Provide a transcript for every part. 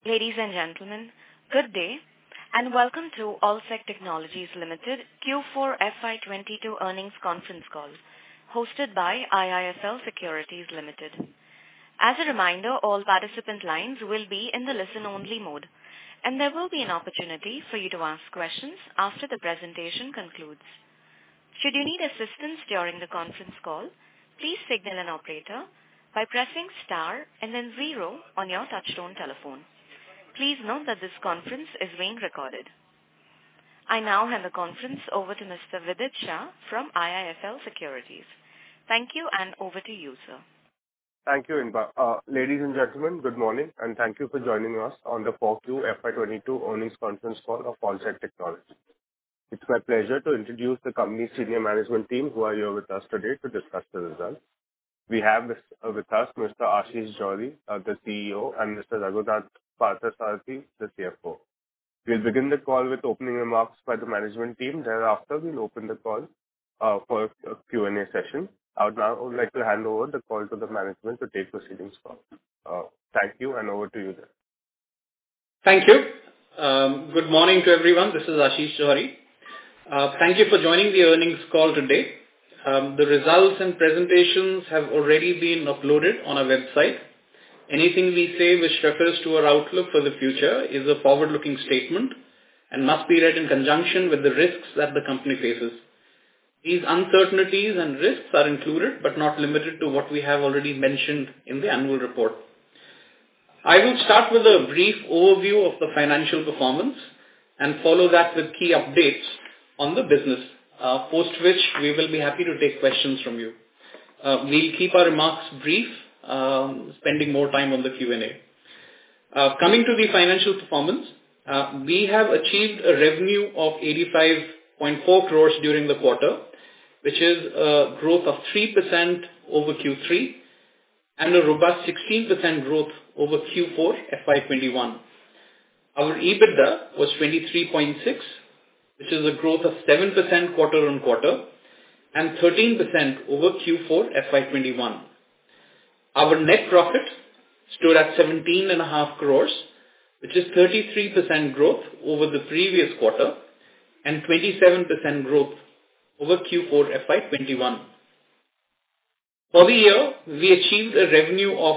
Ladies and gentlemen, good day, and welcome to Allsec Technologies Limited Q4 FY22 earnings conference call, hosted by IIFL Securities Limited. As a reminder, all participant lines will be in the listen-only mode, and there will be an opportunity for you to ask questions after the presentation concludes. Should you need assistance during the conference call, please signal an operator by pressing star and then 0 on your touchtone telephone. Please note that this conference is being recorded. I now hand the conference over to Mr. Vidit Shah from IIFL Securities. Thank you, and over to you, sir. Thank you, Inba. Ladies and gentlemen, good morning, and thank you for joining us on the 4Q FY22 earnings conference call of Allsec Technologies. It's my pleasure to introduce the company's senior management team who are here with us today to discuss the results. We have with us Mr. Ashish Johri, the CEO, and Mr. Raghunath Parthasarathy, the CFO. We'll begin the call with opening remarks by the management team. Thereafter, we'll open the call for a Q&A session. I would now like to hand over the call to the management to take proceedings forward. Thank you, and over to you then. Thank you. Good morning to everyone. This is Ashish Johri. Thank you for joining the earnings call today. The results and presentations have already been uploaded on our website. Anything we say which refers to our outlook for the future is a forward-looking statement and must be read in conjunction with the risks that the company faces. These uncertainties and risks are included but not limited to what we have already mentioned in the annual report. I will start with a brief overview of the financial performance and follow that with key updates on the business, post which we will be happy to take questions from you. We'll keep our remarks brief, spending more time on the Q&A. Coming to the financial performance, we have achieved a revenue of 85.4 crores during the quarter, which is a growth of 3% over Q3 and a robust 16% growth over Q4 FY21. Our EBITDA was 23.6, which is a growth of 7% quarter on quarter and 13% over Q4 FY21. Our net profit stood at 17.5 crores, which is 33% growth over the previous quarter and 27% growth over Q4 FY21. For the year, we achieved a revenue of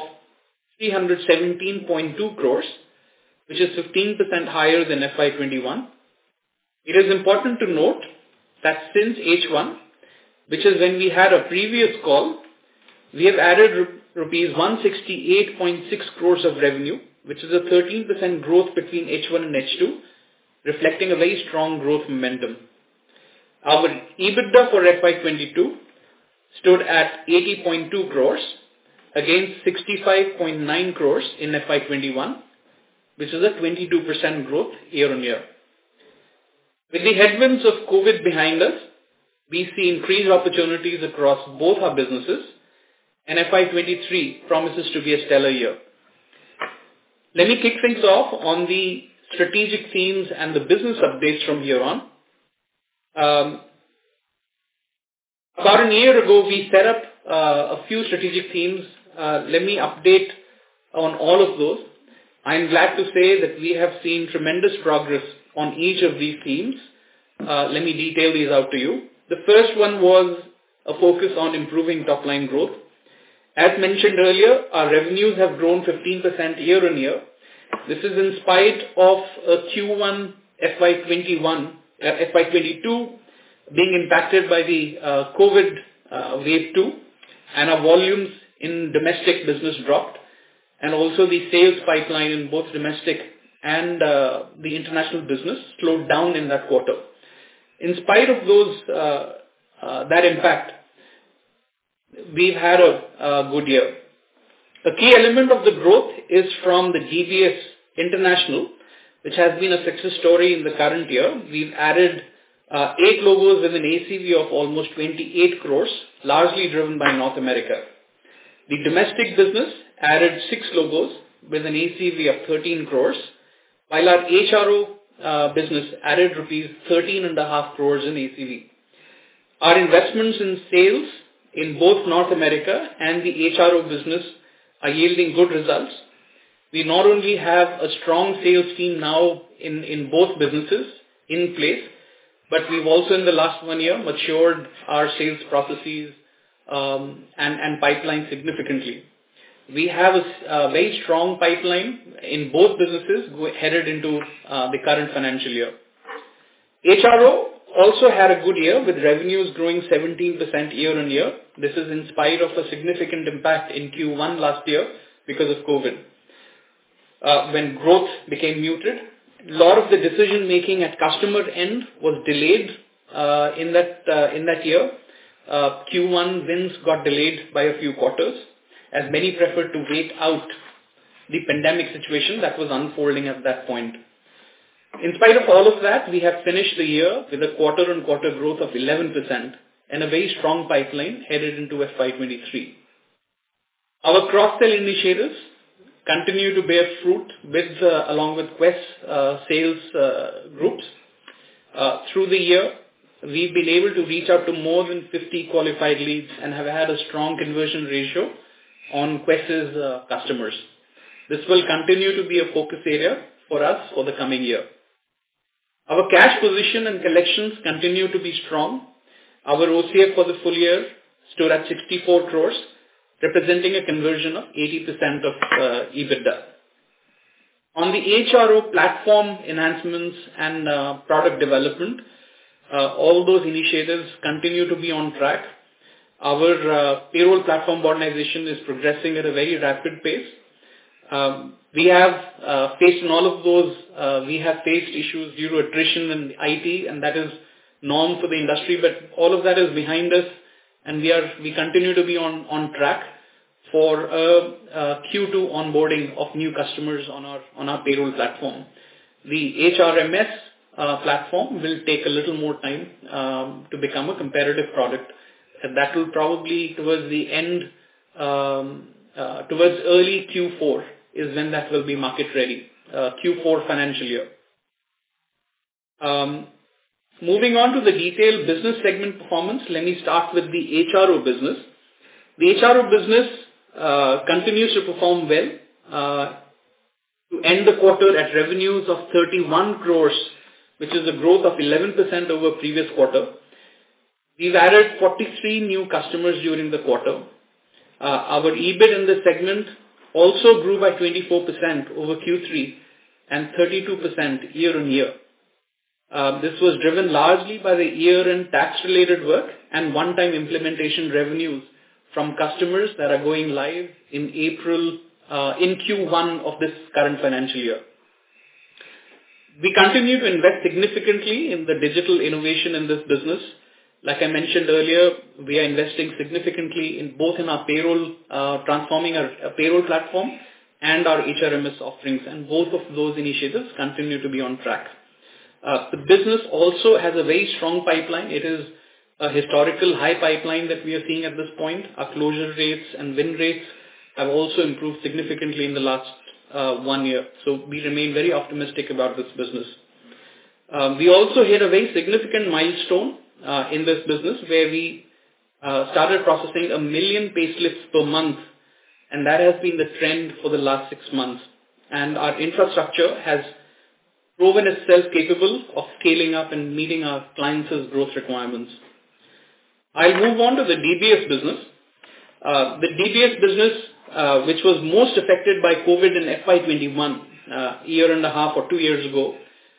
317.2 crores, which is 15% higher than FY21. It is important to note that since H1, which is when we had a previous call, we have added rupees 168.6 crores of revenue, which is a 13% growth between H1 and H2, reflecting a very strong growth momentum. Our EBITDA for FY22 stood at 80.2 crores against 65.9 crores in FY21, which is a 22% growth year on year. With the headwinds of COVID behind us, we see increased opportunities across both our businesses, and FY23 promises to be a stellar year. Let me kick things off on the strategic themes and the business updates from here on. About a year ago, we set up a few strategic themes. Let me update on all of those. I'm glad to say that we have seen tremendous progress on each of these themes. Let me detail these out to you. The first one was a focus on improving top-line growth. As mentioned earlier, our revenues have grown 15% year on year. This is in spite of Q1 FY22 being impacted by the COVID wave 2, and our volumes in domestic business dropped, and also the sales pipeline in both domestic and the international business slowed down in that quarter. In spite of that impact, we've had a good year. A key element of the growth is from the DBS International, which has been a success story in the current year. We've added 8 logos with an ACV of almost 28 crores, largely driven by North America. The domestic business added 6 logos with an ACV of 13 crores, while our HRO business added rupees 13.5 crores in ACV. Our investments in sales in both North America and the HRO business are yielding good results, We not only have a strong sales team now in both businesses in place, but we've also in the last 1 year matured our sales processes and pipeline significantly. We have a very strong pipeline in both businesses headed into the current financial year. HRO also had a good year with revenues growing 17% year on year. This is in spite of a significant impact in Q1 last year because of COVID. When growth became muted, a lot of the decision making at customer end was delayed in that year. Q1 wins got delayed by a few quarters as many preferred to wait out the pandemic situation that was unfolding at that point. In spite of all of that, we have finished the year with a quarter-on-quarter growth of 11% and a very strong pipeline headed into FY23. Our cross-sell initiatives continue to bear fruit along with Quest sales groups. Through the year, we've been able to reach out to more than 50 qualified leads and have had a strong conversion ratio on Quest's customers. This will continue to be a focus area for us for the coming year. Our cash position and collections continue to be strong. Our OCF for the full year stood at 64 crores, representing a conversion of 80% of EBITDA. On the HRO platform enhancements and product development, all those initiatives continue to be on track. Our payroll platform modernization is progressing at a very rapid pace. We have faced in all of those, we have faced issues due to attrition in IT, and that is norm for the industry, but all of that is behind us, and we continue to be on track for Q2 onboarding of new customers on our payroll platform. The HRMS platform will take a little more time to become a competitive product, and that will probably towards the end, towards early Q4 is when that will be market ready, Q4 financial year. Moving on to the detailed business segment performance, let me start with the HRO business. The HRO business continues to perform well, to end the quarter at revenues of 31 crores, which is a growth of 11% over previous quarter. We've added 43 new customers during the quarter. Our EBIT in this segment also grew by 24% over Q3 and 32% year on year. This was driven largely by the year-end tax-related work and one-time implementation revenues from customers that are going live in April, in Q1 of this current financial year. We continue to invest significantly in the digital innovation in this business. Like I mentioned earlier, we are investing significantly in both in our payroll, transforming our payroll platform and our HRMS offerings, and both of those initiatives continue to be on track. The business also has a very strong pipeline. It is a historical high pipeline that we are seeing at this point. Our closure rates and win rates have also improved significantly in the last 1 year. So we remain very optimistic about this business. We also hit a very significant milestone in this business where we started processing 1 million payslips per month, and that has been the trend for the last 6 months. And our infrastructure has proven itself capable of scaling up and meeting our clients' growth requirements. I'll move on to the DBS business. The DBS business, which was most affected by COVID in FY21, year and a half or 2 years ago,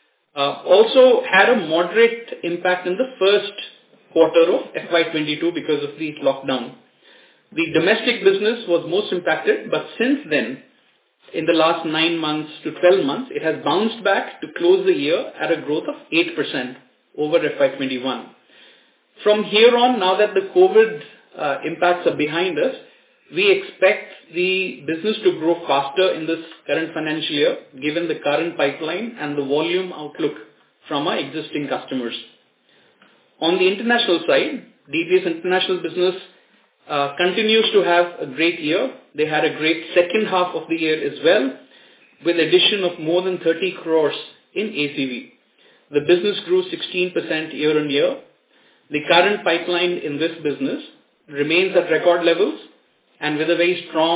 also had a moderate impact in the first quarter of FY22 because of the lockdown. The domestic business was most impacted, but since then, in the last 9 months to 12 months, it has bounced back to close the year at a growth of 8% over FY21. From here on, now that the COVID impacts are behind us, we expect the business to grow faster in this current financial year, given the current pipeline and the volume outlook from our existing customers. On the international side, DBS International business continues to have a great year. They had a great second half of the year as well, with addition of more than 30 crores in ACV. The business grew 16% year on year. The current pipeline in this business remains at record levels and with a very strong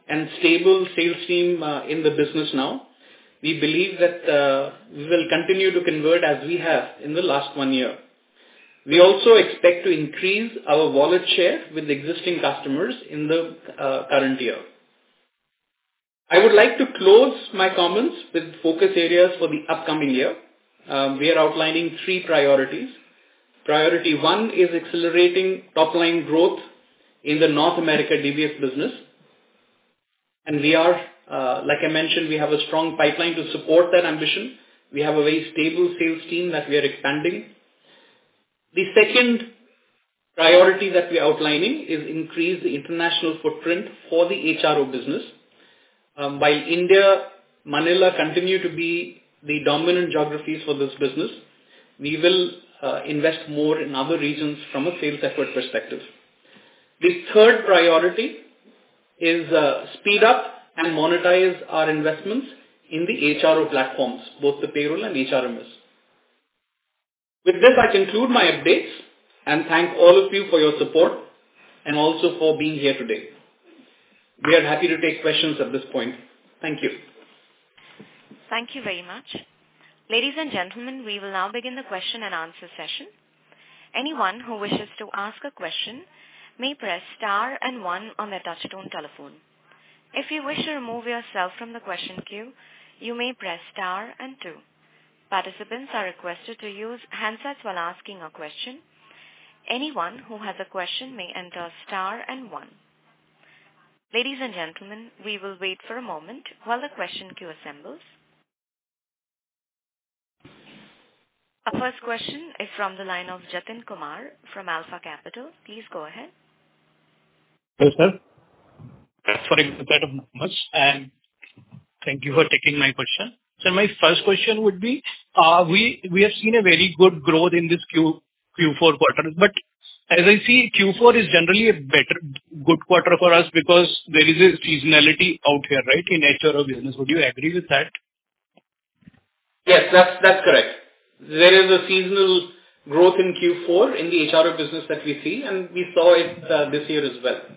and stable sales team in the business now. We believe that we will continue to convert as we have in the last 1 year. We also expect to increase our wallet share with existing customers in the current year. I would like to close my comments with focus areas for the upcoming year. We are outlining 3 priorities. Priority 1 is accelerating top-line growth in the North America DBS business. And we are, like I mentioned, we have a strong pipeline to support that ambition. We have a very stable sales team that we are expanding. The second priority that we are outlining is increase the international footprint for the HRO business. While India, Manila continue to be the dominant geographies for this business, we will invest more in other regions from a sales effort perspective. The third priority is speed up and monetize our investments in the HRO platforms, both the payroll and HRMS. With this, I conclude my updates and thank all of you for your support and also for being here today. We are happy to take questions at this point. Thank you. Thank you very much. Ladies and gentlemen, we will now begin the question and answer session. Anyone who wishes to ask a question may press star and 1 on their touchtone telephone. If you wish to remove yourself from the question queue, you may press star and 2. Participants are requested to use handsets while asking a question. Anyone who has a question may enter star and 1. Ladies and gentlemen, we will wait for a moment while the question queue assembles. Our first question is from the line of Jatin Kumar from Alpha Capital. Please go ahead. Hello, sir. Thanks for a good set of numbers, and thank you for taking my question. So my first question would be, we have seen a very good growth in this Q4 quarter, but as I see, Q4 is generally a good quarter for us because there is a seasonality out here, right, in HRO business. Would you agree with that? Yes, that's correct. There is a seasonal growth in Q4 in the HRO business that we see, and we saw it this year as well.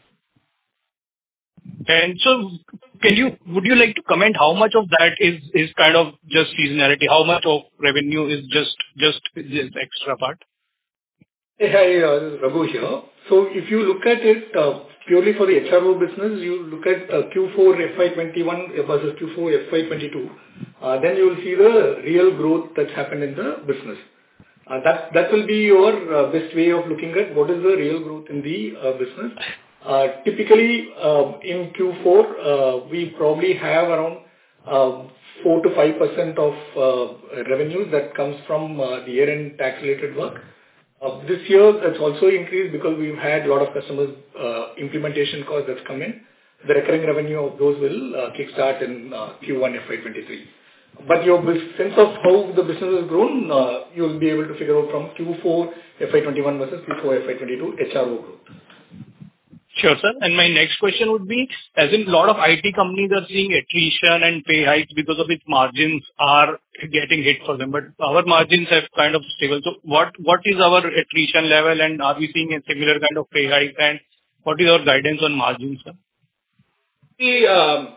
And so, would you like to comment how much of that is kind of just seasonality? How much of revenue is just this extra part? Hey, hi, this is Raghu here. So if you look at it purely for the HRO business, you look at Q4 FY21 versus Q4 FY22, then you will see the real growth that's happened in the business. That will be your best way of looking at what is the real growth in the business. Typically, in Q4, we probably have around 4 to 5% of revenues that comes from the year-end tax-related work. This year, that's also increased because we've had a lot of customers' implementation costs that's come in. The recurring revenue of those will kickstart in Q1 FY23. But your sense of how the business has grown, you'll be able to figure out from Q4 FY21 versus Q4 FY22 HRO growth. Sure, sir. And my next question would be, as in a lot of IT companies are seeing attrition and pay hikes because of its margins are getting hit for them, but our margins have kind of stable. So what is our attrition level, and are we seeing a similar kind of pay hike, and what is our guidance on margins, sir? We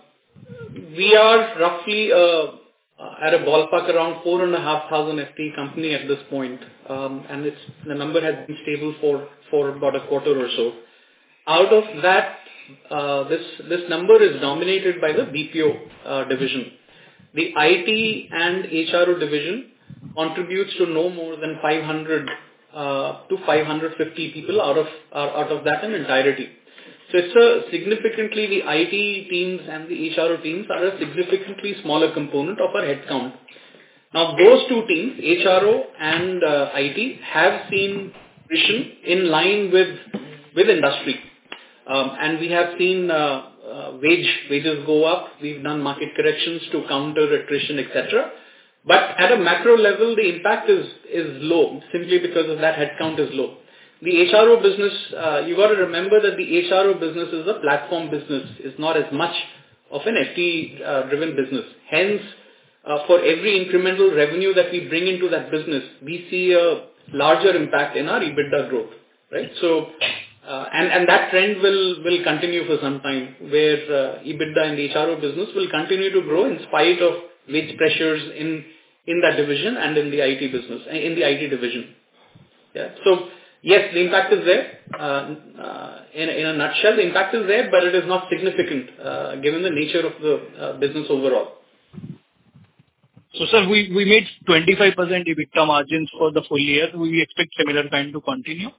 are roughly at a ballpark around 4,500 FTE company at this point, and the number has been stable for about a quarter or so. Out of that, this number is dominated by the BPO division. The IT and HRO division contributes to no more than 500 to 550 people out of that in entirety. So it's significantly, the IT teams and the HRO teams are a significantly smaller component of our headcount. Now, those two teams, HRO and IT, have seen attrition in line with industry. And we have seen wages go up. We've done market corrections to counter attrition, etc. But at a macro level, the impact is low, simply because of that headcount is low. The HRO business, you got to remember that the HRO business is a platform business. It's not as much of an FTE-driven business. Hence, for every incremental revenue that we bring into that business, we see a larger impact in our EBITDA growth, right? So, And that trend will continue for some time, where EBITDA in the HRO business will continue to grow in spite of wage pressures in that division and in the IT business, in the IT division. Yeah. So yes, the impact is there. In a nutshell, the impact is there, but it is not significant given the nature of the business overall. So, sir, we made 25% EBITDA margins for the full year. We expect similar kind to continue?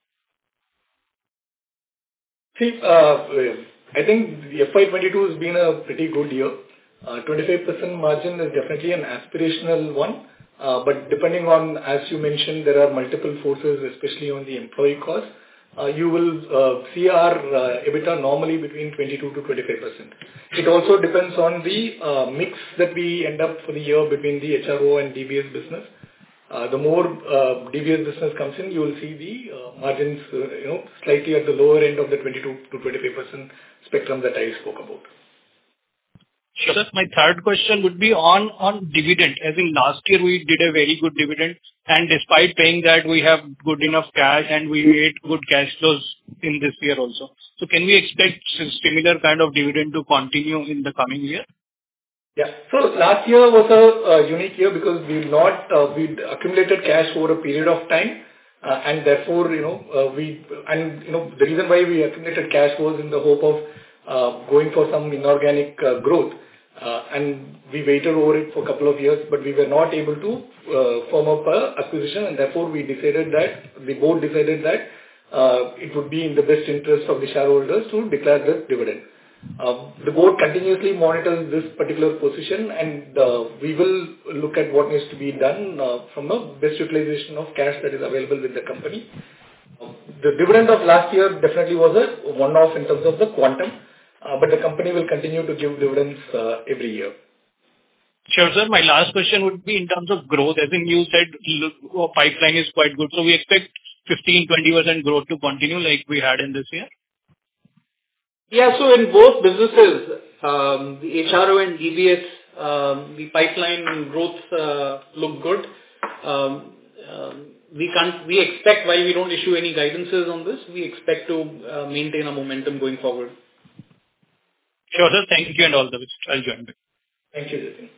See, I think the FY22 has been a pretty good year. 25% margin is definitely an aspirational one. But depending on, as you mentioned, there are multiple forces, especially on the employee cost. You will see our EBITDA normally between 22 to 25%. It also depends on the mix that we end up for the year between the HRO and DBS business. The more DBS business comes in, you will see the margins, slightly at the lower end of the 22 to 25% spectrum that I spoke about. Sure. Sir, my third question would be on dividend. As in last year, we did a very good dividend, and despite paying that, we have good enough cash, and we made good cash flows in this year also. So can we expect similar kind of dividend to continue in the coming year? Yeah. So last year was a unique year because we'd accumulated cash over a period of time, and therefore, the reason why we accumulated cash was in the hope of going for some inorganic growth. And we waited over it for a couple of years, but we were not able to form up an acquisition, and therefore the board decided that it would be in the best interest of the shareholders to declare the dividend. The board continuously monitors this particular position, and we will look at what needs to be done from a best utilization of cash that is available with the company. The dividend of last year definitely was a one-off in terms of the quantum. But the company will continue to give dividends every year. Sure, sir. My last question would be in terms of growth. As in you said, pipeline is quite good. So we expect 15-20% growth to continue like we had in this year? Yeah, so in both businesses, the HRO and DBS, the pipeline growth look good. We expect, while we don't issue any guidances on this, we expect to maintain a momentum going forward. Sure, sir. Thank you and all the best. I'll join back. Thank you, Jatin.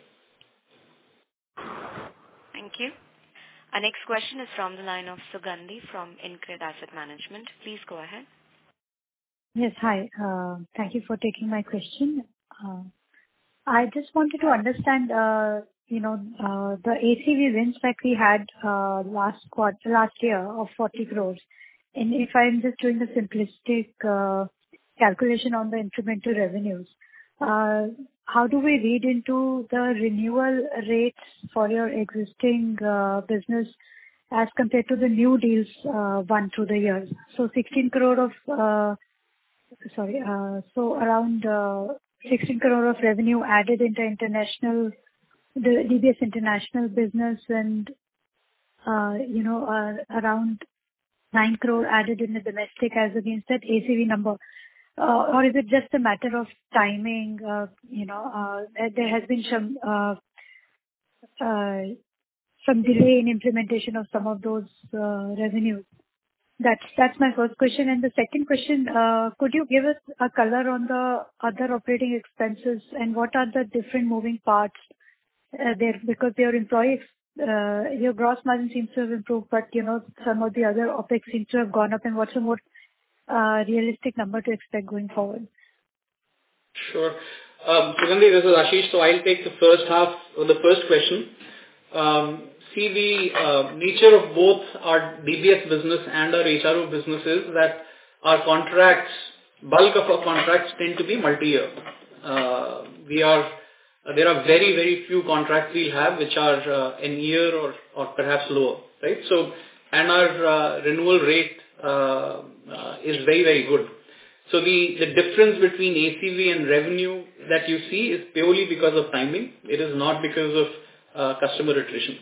Thank you. Our next question is from the line of Sugandhi from InCred Asset Management. Please go ahead. Yes, hi. Thank you for taking my question. I just wanted to understand, the ACV wins that we had last year of 40 crores. And if I'm just doing the simplistic calculation on the incremental revenues, how do we read into the renewal rates for your existing business as compared to the new deals won through the years? So 16 crore of around 16 crore of revenue added into the DBS international business, and around 9 crore added in the domestic as against that ACV number. Or is it just a matter of timing? There has been some delay in implementation of some of those revenues. That's my first question. And the second question, could you give us a color on the other operating expenses and what are the different moving parts there? Because your gross margin seems to have improved, but some of the other OPEX seems to have gone up. And what's a more realistic number to expect going forward? Sure. Sugandhi, this is Ashish. So I'll take the first half of the first question. See, the nature of both our DBS business and our HRO business is that our contracts, bulk of our contracts tend to be multi-year. There are very, very few contracts we have which are a year or perhaps lower, right? So, and our renewal rate is very, very good. So the difference between ACV and revenue that you see is purely because of timing. It is not because of customer attrition.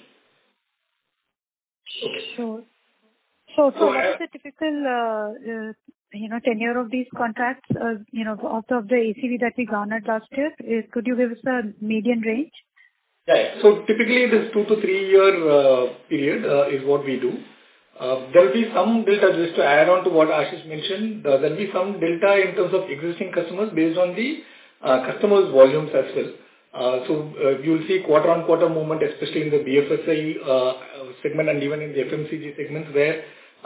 Okay. Sure. So what is the typical tenure of these contracts? Of the ACV that we garnered last year, could you give us a median range? Yeah. So typically this 2 to 3 year period is what we do. There will be some delta, just to add on to what Ashish mentioned, there will be some delta in terms of existing customers based on the customers' volumes as well. You will see quarter-on-quarter movement, especially in the BFSI segment and even in the FMCG segments, where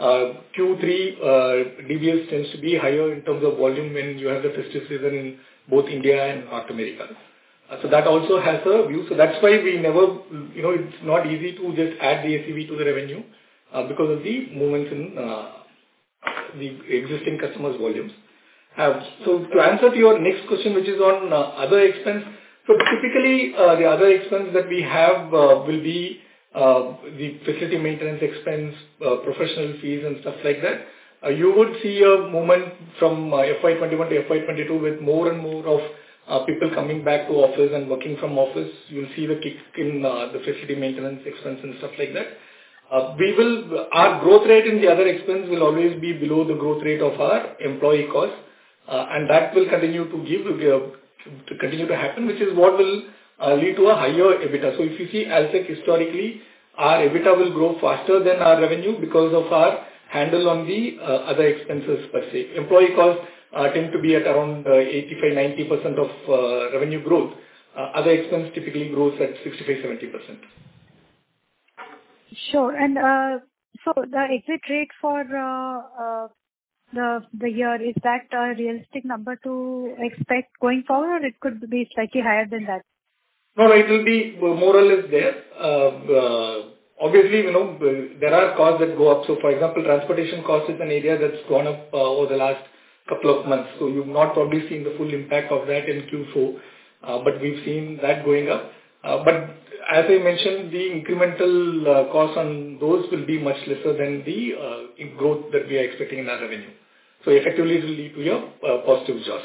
Q3 DBS tends to be higher in terms of volume when you have the festive season in both India and North America. That also has a view. That's why we never, it's not easy to just add the ACV to the revenue because of the movements in the existing customers' volumes. To answer to your next question, which is on other expense. Typically, the other expense that we have will be the facility maintenance expense, professional fees and stuff like that. You would see a movement from FY21 to FY22 with more and more of people coming back to office and working from office. You'll see the kick in the facility maintenance expense and stuff like that. Our growth rate in the other expense will always be below the growth rate of our employee costs, and that will continue to happen, which is what will lead to a higher EBITDA. If you see Allsec historically, our EBITDA will grow faster than our revenue because of our handle on the other expenses per se. Employee costs tend to be at around 85-90% of revenue growth. Other expense typically grows at 65-70%. Sure. And so the exit rate for the year, is that a realistic number to expect going forward, or it could be slightly higher than that? No, it will be more or less there. Obviously, there are costs that go up. For example, transportation cost is an area that's gone up over the last couple of months. You've not probably seen the full impact of that in Q4, but we've seen that going up. But as I mentioned, the incremental costs on those will be much lesser than the growth that we are expecting in our revenue. Effectively, it will lead to a positive jaws.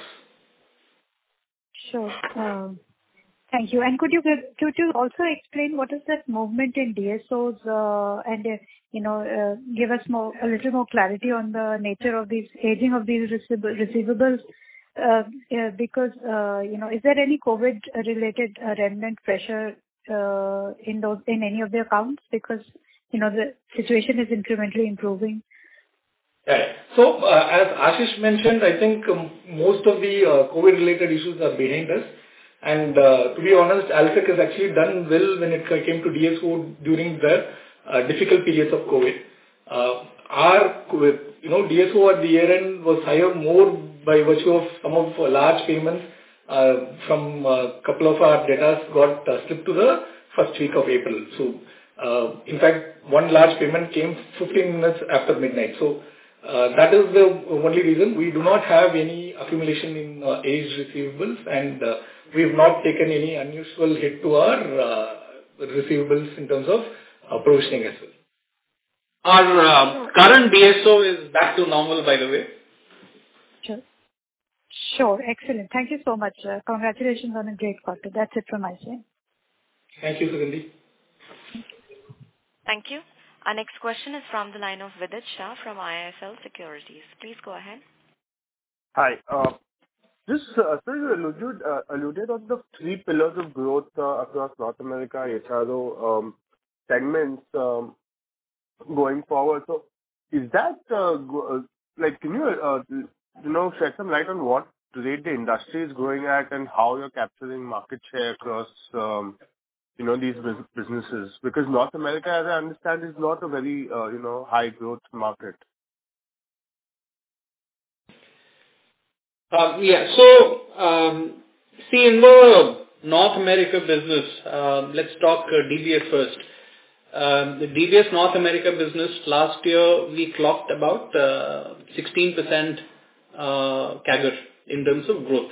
Sure. Thank you. And could you also explain what is that movement in DSOs and give us a little more clarity on the nature of these aging of these receivables? Because is there any COVID-related remnant pressure in any of the accounts? Because the situation is incrementally improving. Right. As Ashish mentioned, I think most of the COVID-related issues are behind us. And to be honest, Allsec has actually done well when it came to DSO during the difficult periods of COVID. Our DSO at the year end was higher more by virtue of some of large payments from a couple of our debtors got slipped to the first week of April. In fact, one large payment came 15 minutes after midnight. That is the only reason. We do not have any accumulation in aged receivables, and we have not taken any unusual hit to our receivables in terms of provisioning as well. Our current DSO is back to normal, by the way. Sure. Excellent. Thank you so much. Congratulations on a great quarter. That's it from my side. Thank you, Sugandhi. Thank you. Our next question is from the line of Vidit Shah from IIFL Securities. Please go ahead. Hi. Sir, you alluded on the three pillars of growth across North America HRO segments going forward. So, is that can you shed some light on what rate the industry is growing at and how you're capturing market share across these businesses? Because North America, as I understand, is not a very high growth market. See, in the North America business, let's talk DBS first. The DBS North America business, last year we clocked about 16% CAGR in terms of growth.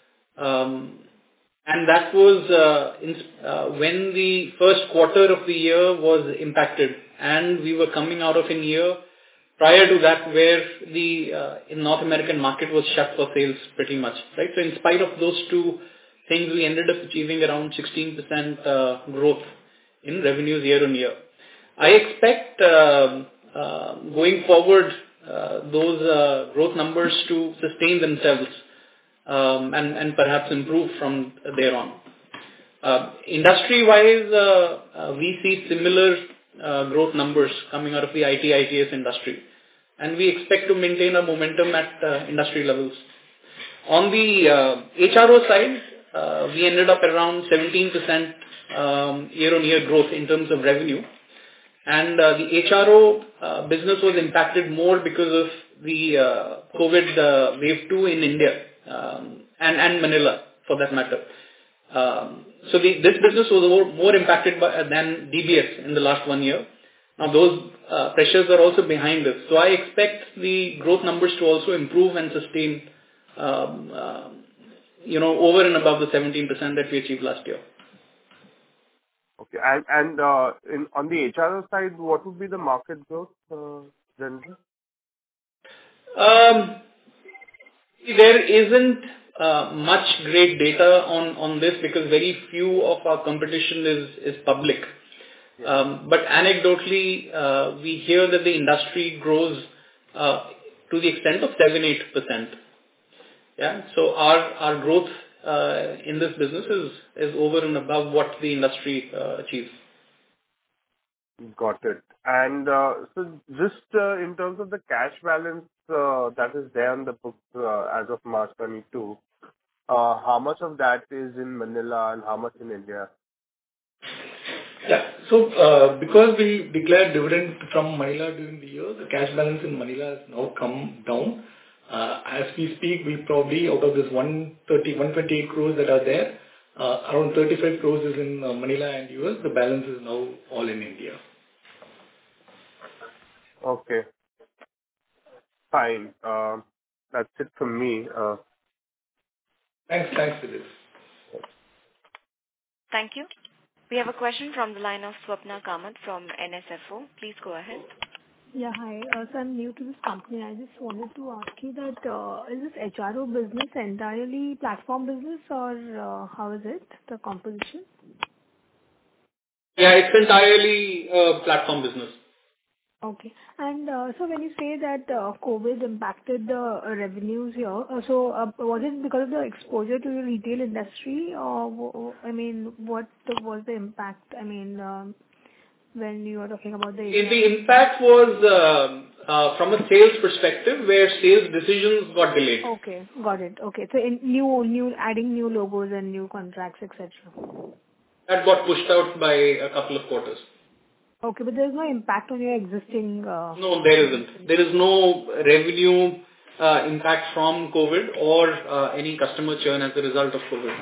And that was when the first quarter of the year was impacted, and we were coming out of a year prior to that where the in North American market was shut for sales pretty much, right? So in spite of those two things, we ended up achieving around 16% growth in revenues year on year. I expect going forward those growth numbers to sustain themselves and perhaps improve from there on. Industry-wise, we see similar growth numbers coming out of the IT/ITES industry, and we expect to maintain our momentum at industry levels. On the HRO side, we ended up around 17% year-on-year growth in terms of revenue. And the HRO business was impacted more because of the COVID wave 2 in India and Manila, for that matter. So this business was more impacted than DBS in the last 1 year. Now those pressures are also behind us. So I expect the growth numbers to also improve and sustain, over and above the 17% that we achieved last year. Okay. And on the HRO side, what would be the market growth generally? There isn't much great data on this because very few of our competition is public. But anecdotally, we hear that the industry grows to the extent of 7-8%. Yeah. So our growth in this business is over and above what the industry achieves. Got it. And so just in terms of the cash balance that is there on the books as of March 22, how much of that is in Manila and how much in India? Yeah. So because we declared dividend from Manila during the year, the cash balance in Manila has now come down. As we speak, we probably, out of this 128 crores that are there, around 35 crores is in Manila and US. The balance is now all in India. Okay. Fine. That's it from me. Thanks for this. Thank you. We have a question from the line of Swapna Kamath from NSFO. Please go ahead. Yeah, hi. So I'm new to this company. I just wanted to ask you that is this HRO business entirely platform business or how is it, the composition? Yeah, it's entirely platform business. Okay. And so when you say that COVID impacted the revenues here, so was it because of the exposure to the retail industry or, I mean, what was the impact? I mean, when you were talking about the impact was from a sales perspective where sales decisions got delayed. Okay, got it. Okay, so in new adding new logos and new contracts, etc. That got pushed out by a couple of quarters. Okay, but there's no impact on your existing... No, there isn't. There is no revenue impact from COVID or any customer churn as a result of COVID.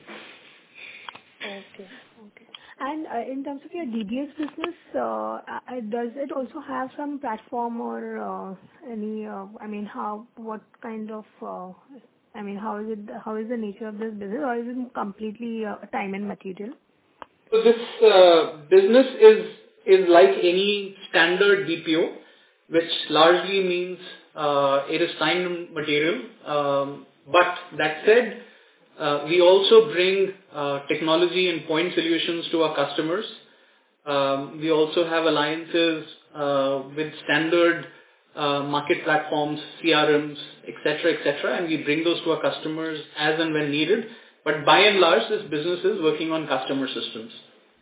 Okay. And in terms of your DBS business, does it also have some platform or any, what kind of, how is the nature of this business, or is it completely time and material? So this business is like any standard BPO, which largely means it is time and material. But that said, we also bring technology and point solutions to our customers. We also have alliances with standard market platforms, CRMs, etc., and we bring those to our customers as and when needed. But by and large, this business is working on customer systems.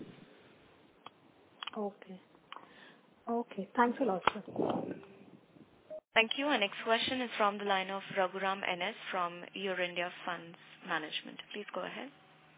Okay. Thanks a lot, sir. Thank you. Our next question is from the line of Raghuram NS from Your India Funds Management. Please go ahead.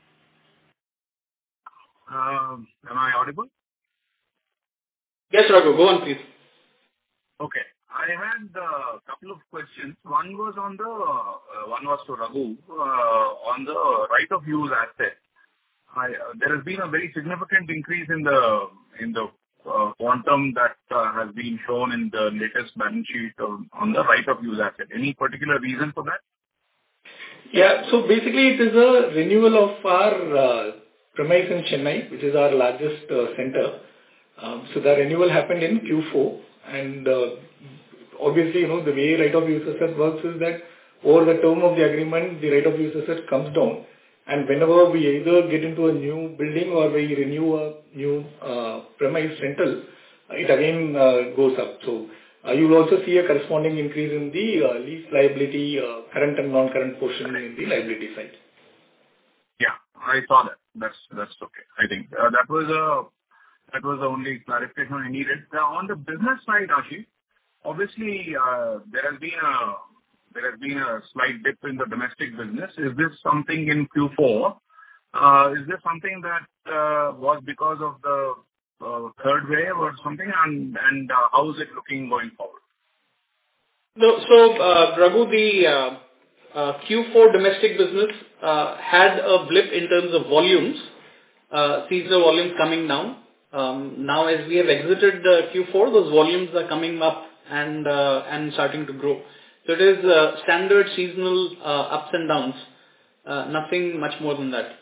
Am I audible? Yes, Raghu. Go on, please. Okay. I had a couple of questions. One was to Raghu on the right of use asset. There has been a very significant increase in the quantum that has been shown in the latest balance sheet on the right of use asset. Any particular reason for that? Yeah. So basically, it is a renewal of our premise in Chennai, which is our largest center. So the renewal happened in Q4, and obviously, the way right of use asset works is that over the term of the agreement, the right of use asset comes down, and whenever we either get into a new building or we renew a new premise rental, it again goes up. So you will also see a corresponding increase in the lease liability, current and non-current portion in the liability side. Yeah, I saw that. That's okay. I think that was That was the only clarification I needed. On the business side, Ashish, obviously, there has been a slight dip in the domestic business. Is this something in Q4? Is this something that was because of the third wave or something? And how is it looking going forward? No. So, Raghu, the Q4 domestic business had a blip in terms of volumes, seasonal volumes coming down. Now, as we have exited Q4, those volumes are coming up and starting to grow. So it is standard seasonal ups and downs, nothing much more than that.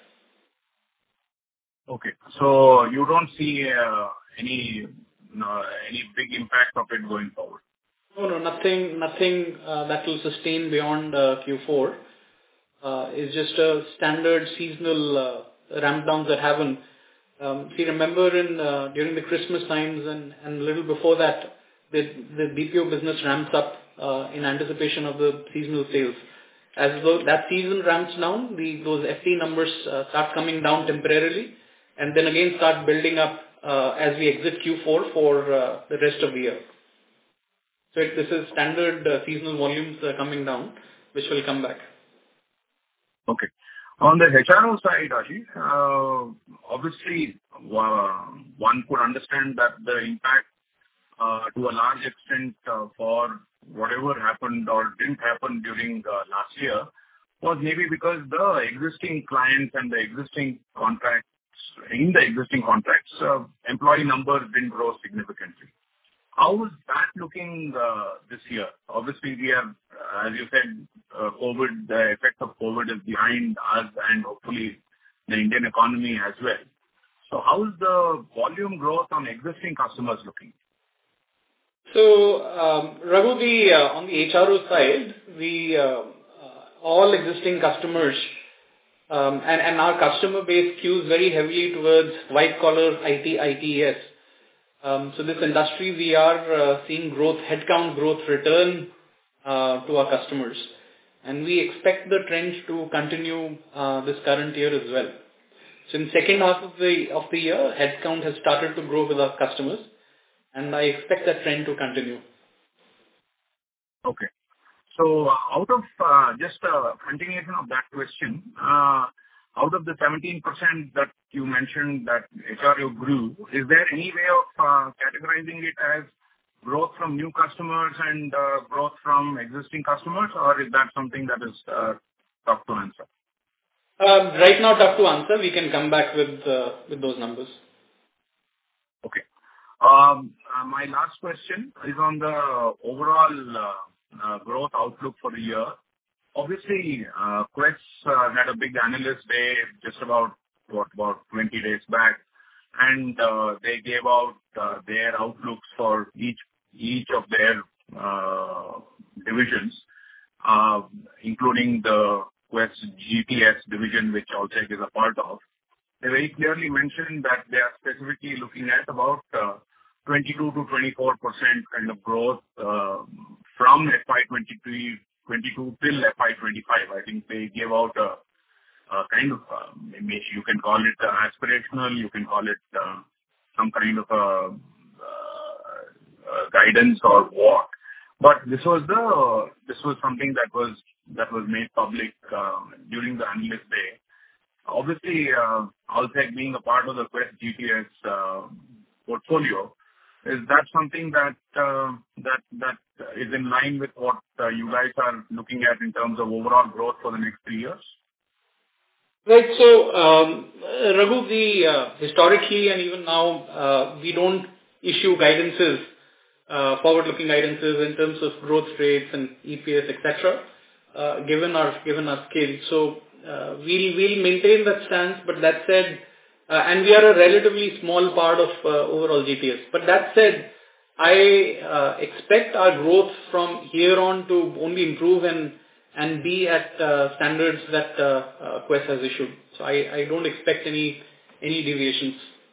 Okay. So you don't see any big impact of it going forward? No, nothing that will sustain beyond Q4. It's just a standard seasonal ramp downs that happen. If you remember during the Christmas times and a little before that, the BPO business ramps up in anticipation of the seasonal sales. As though that season ramps down, those FT numbers start coming down temporarily, and then again start building up as we exit Q4 for the rest of the year. So this is standard seasonal volumes coming down, which will come back. Okay. On the HRO side, Ashish, obviously one could understand that the impact to a large extent for whatever happened or didn't happen during last year was maybe because the existing clients and the existing contracts, employee numbers didn't grow significantly. How is that looking this year? Obviously, we have, as you said, COVID, the effect of COVID is behind us and hopefully the Indian economy as well. So how is the volume growth on existing customers looking? So, Raghu, on the HRO side, all existing customers and our customer base skews very heavily towards white-collar IT, ITES. So this industry, we are seeing headcount growth return to our customers. And we expect the trend to continue this current year as well. So in the second half of the year, headcount has started to grow with our customers, and I expect that trend to continue. Okay. So out of just a continuation of that question, out of the 17% that you mentioned that HRO grew, is there any way of categorizing it as growth from new customers and growth from existing customers, or is that something that is tough to answer? Right now, tough to answer. We can come back with those numbers. Okay. My last question is on the overall growth outlook for the year. Obviously, Quess had a big analyst day just about 20 days back, and they gave out their outlooks for each of their divisions, including the Quess GTS division, which Allsec is a part of. They very clearly mentioned that they are specifically looking at about 22 to 24% kind of growth from FY22 till FY25. I think they gave out a kind of, maybe you can call it aspirational, you can call it some kind of guidance or what. But this was something that was made public during the analyst day. Obviously, Allsec being a part of the Quess GTS portfolio, is that something that is in line with what you guys are looking at in terms of overall growth for the next 3 years? Right. So, Raghu, historically and even now, we don't issue guidances, forward-looking guidances in terms of growth rates and EPS, etc. Given our scale. So, we'll maintain that stance. But that said, and we are a relatively small part of overall GTS. But that said, I expect our growth from here on to only improve and be at standards that Quess has issued. So I don't expect any deviations.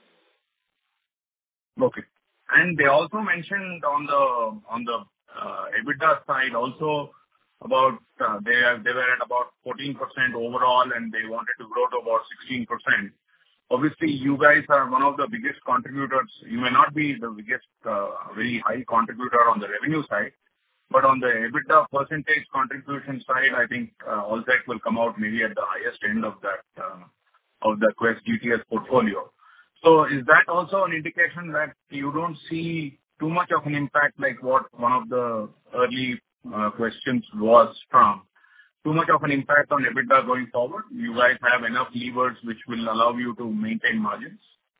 Okay. And they also mentioned on the EBITDA side also about they were at about 14% overall, and they wanted to grow to about 16%. Obviously, you guys are one of the biggest contributors. You may not be the biggest, very high contributor on the revenue side, but on the EBITDA percentage contribution side, I think Allsec will come out maybe at the highest end of that, of the Quess GTS portfolio. So is that also an indication that you don't see too much of an impact, like what one of the early questions was from, too much of an impact on EBITDA going forward? You guys have enough levers which will allow you to maintain margins?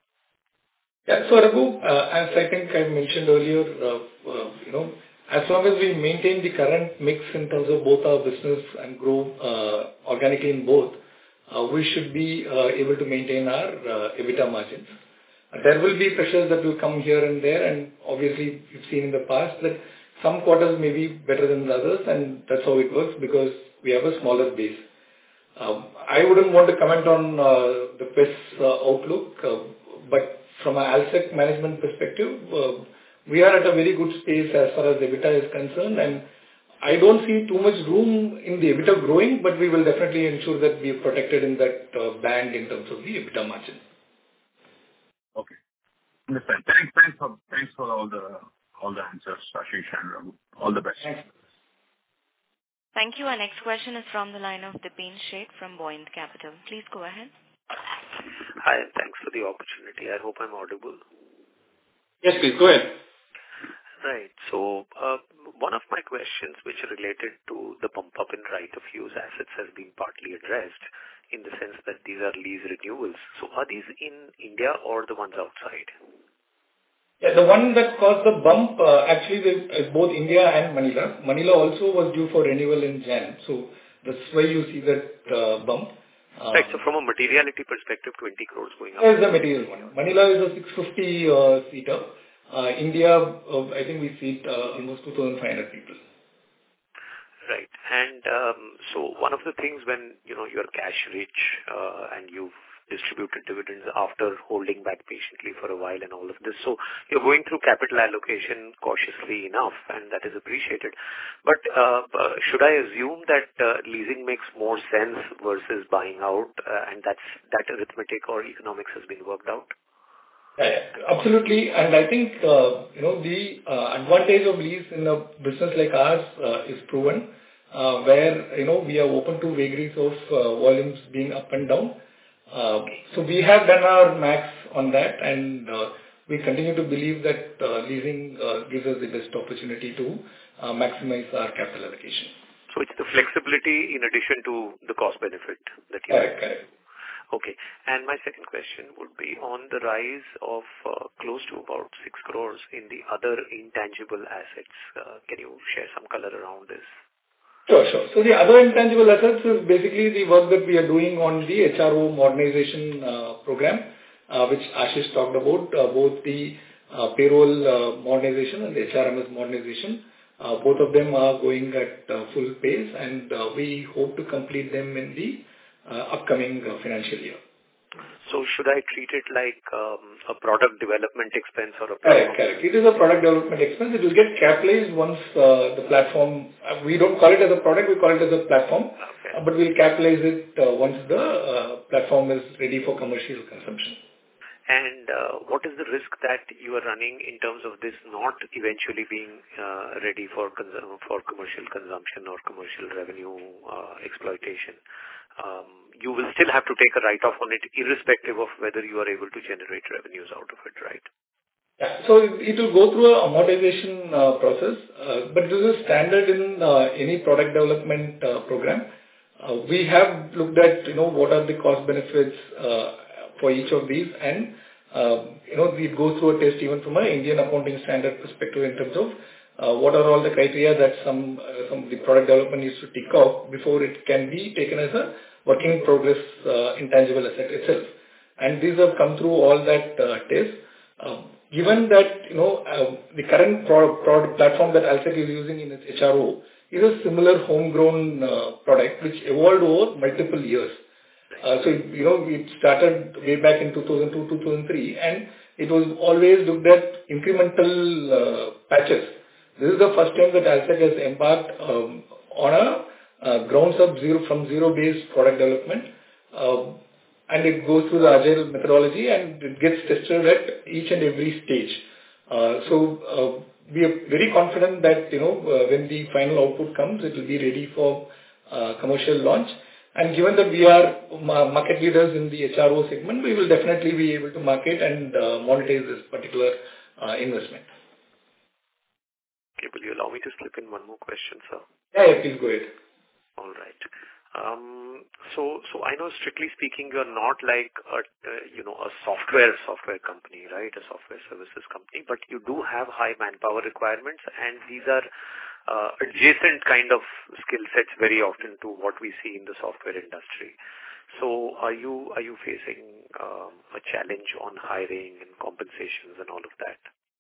Yeah. So Raghu, as I think I mentioned earlier, as long as we maintain the current mix in terms of both our business and grow organically in both, we should be able to maintain our EBITDA margins. There will be pressures that will come here and there, and obviously we've seen in the past that some quarters may be better than the others, and that's how it works because we have a smaller base. I wouldn't want to comment on the Quess outlook, but from an Allsec management perspective, we are at a very good space as far as EBITDA is concerned, and I don't see too much room in the EBITDA growing, but we will definitely ensure that we are protected in that band in terms of the EBITDA margin. Okay. Understand. Thanks for all the answers, Ashish and Raghu. All the best. Thanks. Thank you. Our next question is from the line of Dipen Sheth from Buoyant Capital. Please go ahead. Hi, and thanks for the opportunity. I hope I'm audible. Yes, please go ahead. Right. So, one of my questions which are related to the bump up in right-of-use assets has been partly addressed in the sense that these are lease renewals. So, are these in India or the ones outside? Yeah, the one that caused the bump, actually, is both India and Manila. Manila also was due for renewal in Jan. So, that's why you see that bump. Right. So, from a materiality perspective, 20 crores going up. That is the material one. Manila is a 650 seater. India, I think we seat almost 2,500 people. Right. And so one of the things when, you're cash rich and you've distributed dividends after holding back patiently for a while and all of this. So you're going through capital allocation cautiously enough, and that is appreciated. But should I assume that leasing makes more sense versus buying out, and that arithmetic or economics has been worked out? Absolutely. And I think, the advantage of lease in a business like ours is proven, where, we are open to vagaries of volumes being up and down. So we have done our max on that, and we continue to believe that leasing gives us the best opportunity to maximize our capital allocation. So it's the flexibility in addition to the cost benefit that you have. Correct. Okay. And my second question would be on the rise of close to about 6 crores in the other intangible assets. Can you share some color around this? Sure. So the other intangible assets is basically the work that we are doing on the HRO modernization program, which Ashish talked about, both the payroll modernization and the HRMS modernization. Both of them are going at full pace, and we hope to complete them in the upcoming financial year. So should I treat it like a product development expense or a platform? Correct. It is a product development expense. It will get capitalized once the platform, we don't call it as a product, we call it as a platform. Okay. But we'll capitalize it once the platform is ready for commercial consumption. And what is the risk that you are running in terms of this not eventually being ready for commercial consumption or commercial revenue exploitation? You will still have to take a write-off on it irrespective of whether you are able to generate revenues out of it, right? Yeah. So it will go through an amortization process, but this is standard in any product development program. We have looked at, what are the cost benefits for each of these, and, we go through a test even from an Indian accounting standard perspective in terms of what are all the criteria that some of the product development needs to tick off before it can be taken as a working in progress intangible asset itself. And these have come through all that test. Given that, the current product platform that Allsec is using in its HRO is a similar homegrown product which evolved over multiple years. So, it started way back in 2002, 2003, and it was always looked at incremental patches. This is the first time that Allsec has embarked on a grounds up from zero based product development. and it goes through the agile methodology, and it gets tested at each and every stage. We are very confident that, when the final output comes, it will be ready for commercial launch. And given that we are market leaders in the HRO segment, we will definitely be able to market and monetize this particular investment. Okay, will you allow me to slip in one more question, sir? Yeah, please go ahead. All right. So I know, strictly speaking, you're not like a software company, right? A software services company, but you do have high manpower requirements, and these are adjacent kind of skill sets very often to what we see in the software industry. So are you facing a challenge on hiring and compensations and all of that?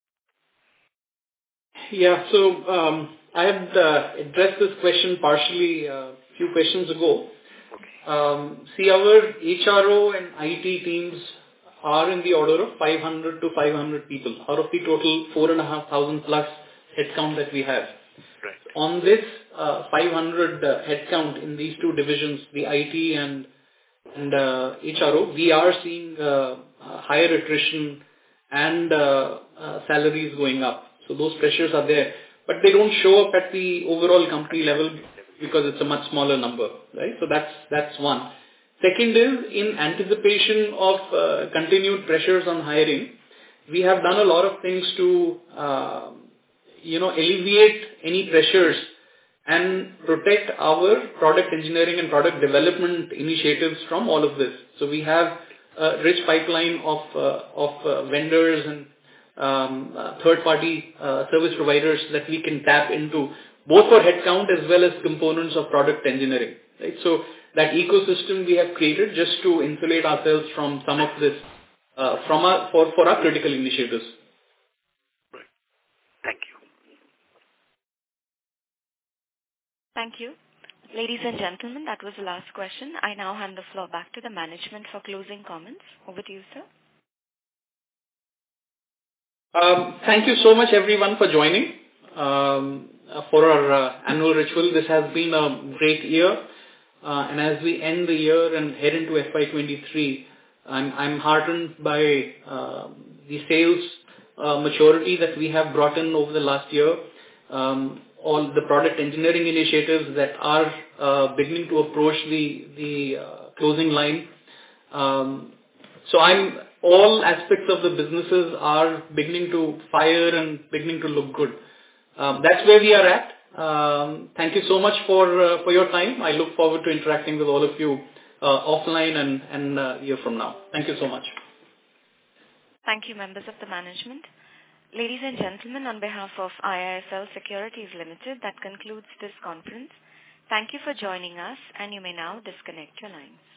Yeah. So I had addressed this question partially a few questions ago. Okay. See, our HRO and IT teams are in the order of 500 to 500 people out of the total 4,500 plus headcount that we have. Right. On this 500 headcount in these two divisions, the IT and HRO, we are seeing higher attrition and salaries going up. So those pressures are there, but they don't show up at the overall company level because it's a much smaller number, right? So that's one. Second is, in anticipation of continued pressures on hiring, we have done a lot of things to alleviate any pressures and protect our product engineering and product development initiatives from all of this. So we have a rich pipeline of vendors and third-party service providers that we can tap into, both for headcount as well as components of product engineering. Right? So that ecosystem we have created just to insulate ourselves from some of this, for our critical initiatives. Right. Thank you. Thank you. Ladies and gentlemen, that was the last question. I now hand the floor back to the management for closing comments. Over to you, sir. Thank you so much, everyone, for joining for our annual ritual. This has been a great year, and as we end the year and head into FY23, I'm heartened by the sales maturity that we have brought in over the last year. All the product engineering initiatives that are beginning to approach the closing line. So all aspects of the businesses are beginning to fire and beginning to look good. That's where we are at. Thank you so much for your time. I look forward to interacting with all of you offline and a year from now. Thank you so much. Thank you, members of the management. Ladies and gentlemen, on behalf of IISL Securities Limited, that concludes this conference. Thank you for joining us, and you may now disconnect your lines.